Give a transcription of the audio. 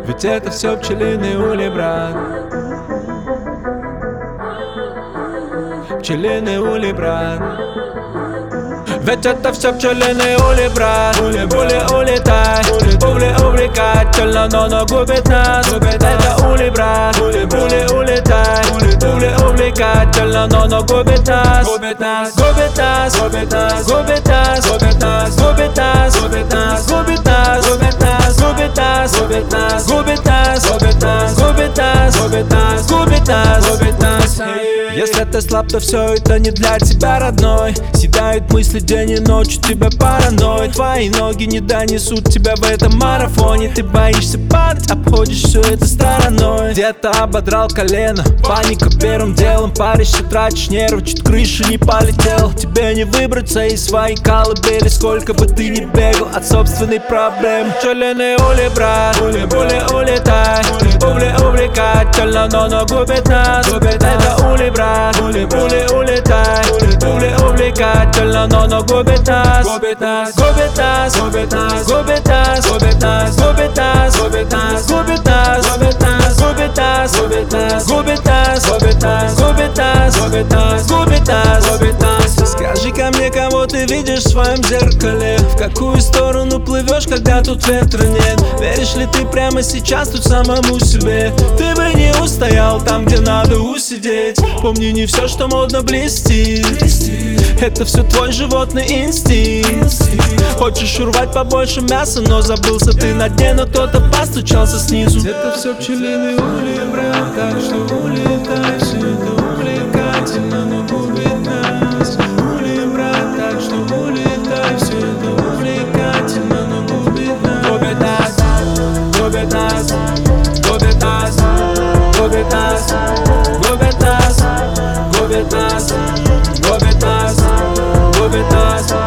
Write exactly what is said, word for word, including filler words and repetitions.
Ведь это все пчелиный улей, брат. Пчелиный улей, брат. Ведь это все пчелиный улей, брат. Ули, ули, улетай, ули, увлекательно, но но губит нас. Это улей, брат. Ули, улетай, ули, увлекательно, но но губит нас. Губит нас, губит нас, губит нас, губит нас, губит нас, губит нас, губит нас, губит нас, губит нас, губит нас, губит нас, губит нас, губит нас, губит нас, губит нас, губит нас, губит нас. Если ты слаб, то все это не для тебя, родной. Седают мысли день и ночь, у тебя паранойя. Твои ноги не донесут тебя в этом марафоне. Ты боишься падать, обходишь все это стороной. Где-то ободрал колено, паника первым делом. Паришься, тратишь нервы, чуть крыша не полетел. Тебе не выбраться из своей колыбели, сколько бы ты ни бегал от собственной проблемы. Пчелиный улей, брат, ули, ули, улетай, ули, увлекательно, но но губит нас. Это улей, брат, ули, ули, улетай, ули, увлекательно, но но губит нас. Губит нас, губит нас, губит нас, губит нас, губит нас, губит нас, губит нас, губит нас, губит нас, губит нас, губит нас, губит нас, губит нас, губит нас, губит нас, губит нас, губит нас. Скажи ко мне, кого ты видишь в своем зеркале, в какую сторону плывешь, когда тут ветра нет. Веришь ли ты прямо сейчас тут самому себе? Ты бы не устоял там, где надо усидеть. Помни, не все, что модно, блестит. Это все твой животный инстинкт. Хочешь урвать побольше мяса, но забылся ты на дне, но кто-то постучался снизу. Это все пчелиный улей, брат, так что улетай. Все это увлекательно, но губит нас. Улей, брат, так что улетай. Все это увлекательно, но губит нас. Губит нас, губит нас, губит нас, губит нас, губит нас, губит нас, губит нас, губит нас.